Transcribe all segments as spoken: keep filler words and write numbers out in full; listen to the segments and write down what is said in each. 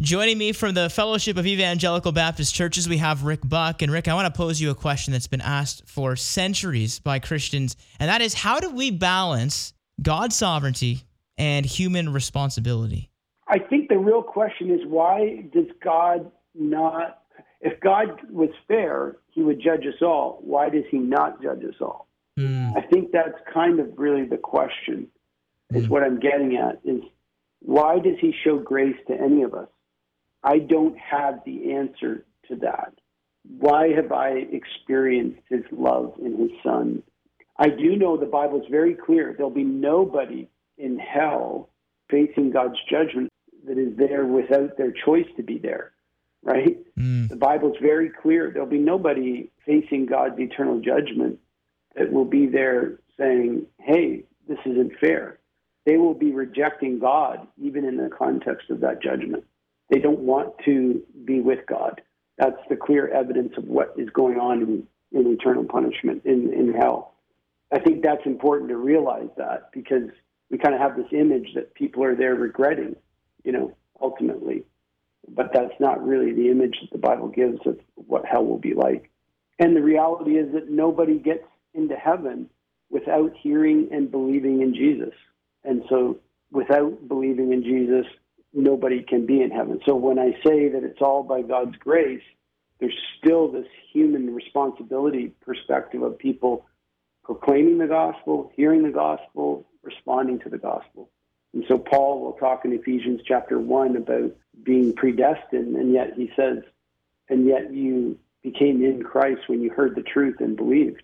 Joining me from the Fellowship of Evangelical Baptist Churches, we have Rick Buck. And Rick, I want to pose you a question that's been asked for centuries by Christians, and that is, how do we balance God's sovereignty and human responsibility? I think the real question is, why does God not, if God was fair, he would judge us all. Why does he not judge us all? Mm. I think that's kind of really the question, is mm. what I'm getting at, is why does he show grace to any of us? I don't have the answer to that. Why have I experienced his love in his son? I do know the Bible is very clear. There'll be nobody in hell facing God's judgment that is there without their choice to be there, right? Mm. The Bible's very clear. There'll be nobody facing God's eternal judgment that will be there saying, hey, this isn't fair. They will be rejecting God, even in the context of that judgment. They don't want to be with God. That's the clear evidence of what is going on in, in eternal punishment in, in hell. I think that's important to realize that, because we kind of have this image that people are there regretting, you know, ultimately. But that's not really the image that the Bible gives of what hell will be like. And the reality is that nobody gets into heaven without hearing and believing in Jesus. And so without believing in Jesus, nobody can be in heaven. So when I say that it's all by God's grace, there's still this human responsibility perspective of people proclaiming the gospel, hearing the gospel, responding to the gospel. And so Paul will talk in Ephesians chapter one about being predestined, and yet he says, and yet you became in Christ when you heard the truth and believed,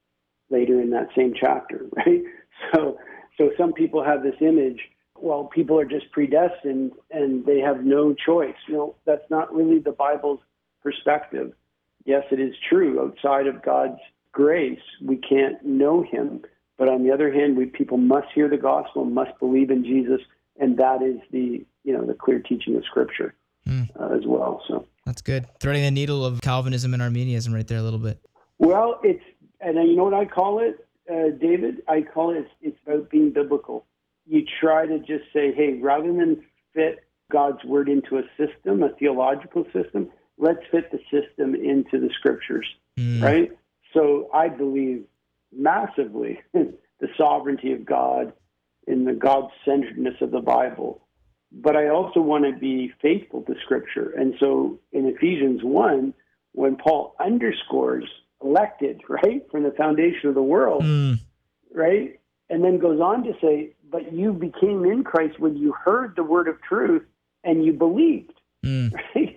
later in that same chapter, right? So, so some people have this image, well, people are just predestined and they have no choice. You know, that's not really the Bible's perspective. Yes, it is true. Outside of God's grace, we can't know him. But on the other hand, we people must hear the gospel, must believe in Jesus, and that is the, you know, the clear teaching of Scripture mm. uh, as well. So that's good. Threading the needle of Calvinism and Arminianism right there a little bit. Well, it's, and you know what I call it, uh, David? I call it, it's, it's about being biblical. You try to just say, hey, rather than fit God's word into a system, a theological system, let's fit the system into the Scriptures, mm. right? So I believe massively the sovereignty of God and the God-centeredness of the Bible. But I also want to be faithful to Scripture. And so in Ephesians one, when Paul underscores elected, right, from the foundation of the world, mm. right, and then goes on to say, but you became in Christ when you heard the word of truth and you believed. Mm. Right?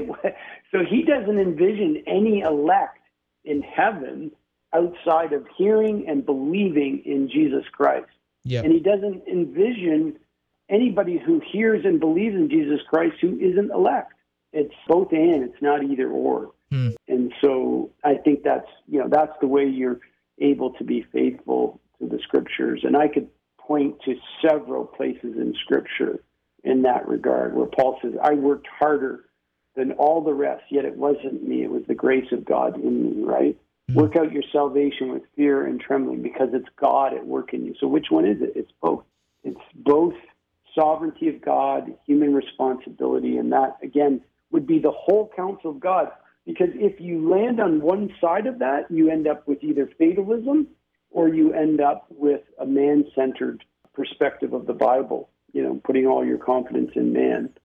So he doesn't envision any elect in heaven outside of hearing and believing in Jesus Christ. Yep. And he doesn't envision anybody who hears and believes in Jesus Christ who isn't elect. It's both and, it's not either or. Hmm. And so I think that's, you know, that's the way you're able to be faithful to the Scriptures. And I could point to several places in Scripture in that regard where Paul says, I worked harder than all the rest, yet it wasn't me, it was the grace of God in me, right? Hmm. Work out your salvation with fear and trembling because it's God at work in you. So which one is it? It's both. It's both sovereignty of God, human responsibility, and that, again, would be the whole counsel of God. Because if you land on one side of that, you end up with either fatalism or you end up with a man-centered perspective of the Bible, you know, putting all your confidence in man.